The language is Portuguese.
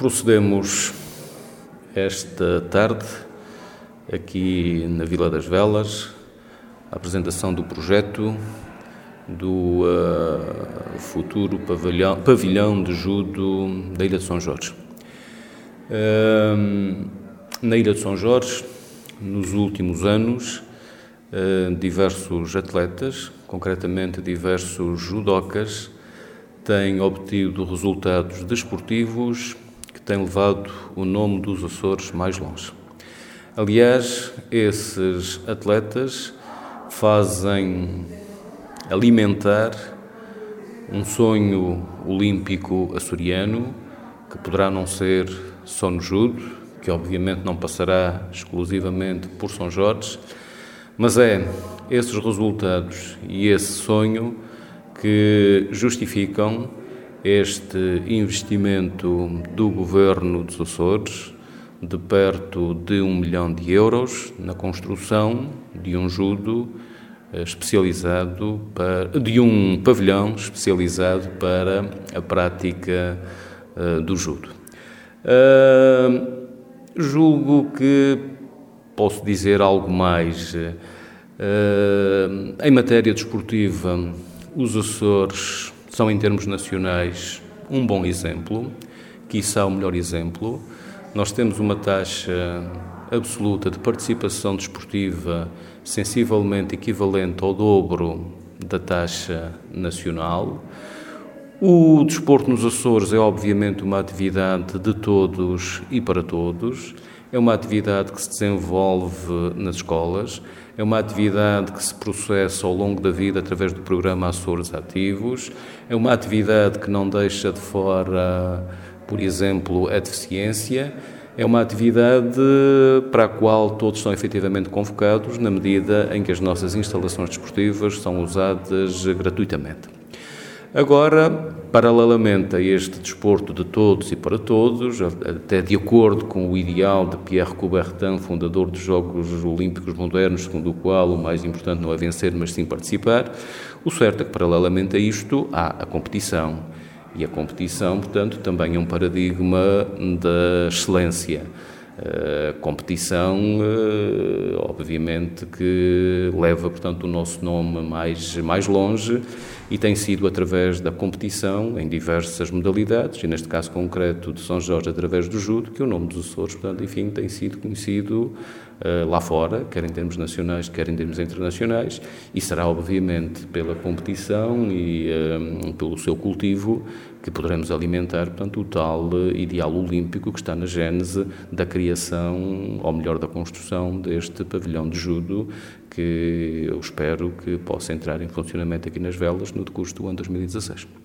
Procedemos esta tarde, aqui na Vila das Velas, à apresentação do projeto do futuro pavilhão de judo da Ilha de São Jorge. Na Ilha de São Jorge, nos últimos anos, diversos atletas, concretamente diversos judocas, têm obtido resultados desportivos que têm levado o nome dos Açores mais longe. Aliás, esses atletas fazem alimentar um sonho olímpico açoriano que poderá não ser só no judo, que obviamente não passará exclusivamente por São Jorge, mas é esses resultados e esse sonho que justificam este investimento do Governo dos Açores de perto de 1 milhão de euros na construção de um judo especializado de um pavilhão especializado para a prática do judo. Julgo que posso dizer algo mais. Em matéria desportiva, os Açores são, em termos nacionais, um bom exemplo, quiçá o melhor exemplo. Nós temos uma taxa absoluta de participação desportiva sensivelmente equivalente ao dobro da taxa nacional. O desporto nos Açores é, obviamente, uma atividade de todos e para todos. É uma atividade que se desenvolve nas escolas, é uma atividade que se processa ao longo da vida através do programa Açores Ativos, é uma atividade que não deixa de fora, por exemplo, a deficiência, é uma atividade para a qual todos são efetivamente convocados na medida em que as nossas instalações desportivas são usadas gratuitamente. Agora, paralelamente a este desporto de todos e para todos, até de acordo com o ideal de Pierre Coubertin, fundador dos Jogos Olímpicos Modernos, segundo o qual o mais importante não é vencer, mas sim participar, o certo é que, paralelamente a isto, há a competição. E a competição, portanto, também é um paradigma da excelência. A competição, obviamente, que leva, portanto, o nosso nome mais longe e tem sido através da competição em diversas modalidades, e neste caso concreto de São Jorge, através do judo, que o nome dos Açores, portanto, enfim, tem sido conhecido lá fora, quer em termos nacionais, quer em termos internacionais, e será, obviamente, pela competição e pelo seu cultivo que poderemos alimentar, portanto, o tal ideal olímpico que está na gênese da criação, ou melhor, da construção deste pavilhão de judo, que eu espero que possa entrar em funcionamento aqui nas Velas no decurso do ano 2016.